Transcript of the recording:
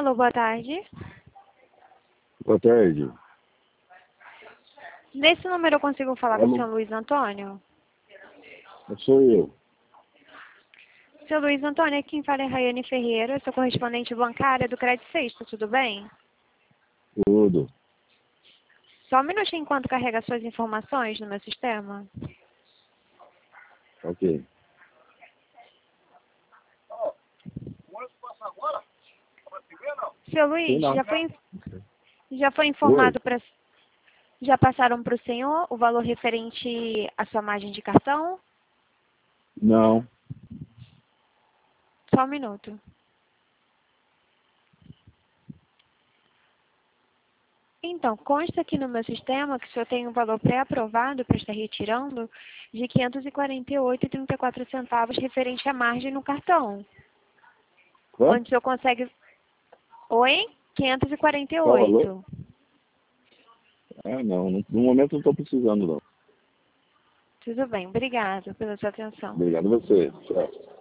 Alô, boa tarde. Boa tarde. Nesse número eu consigo falar com o senhor Luiz Antônio? Sou eu. Seu Luiz Antônio, aqui quem fala é Raiane Ferreira, sou correspondente bancária do Crédito Sexto, tudo bem? Tudo. Só um minutinho enquanto carrega suas informações no meu sistema. Ok. Seu Luiz, Não. já foi informado para... Já passaram para o senhor o valor referente à sua margem de cartão? Não. Só um minuto. Então, consta aqui no meu sistema que o senhor tem um valor pré-aprovado para estar retirando de R$ 548,34 referente à margem no cartão. Quanto? Onde o senhor consegue... Oi? Qual 548. valor? Não. No momento não estou precisando, não. Tudo bem, obrigado pela sua atenção. Obrigado a você. Tchau.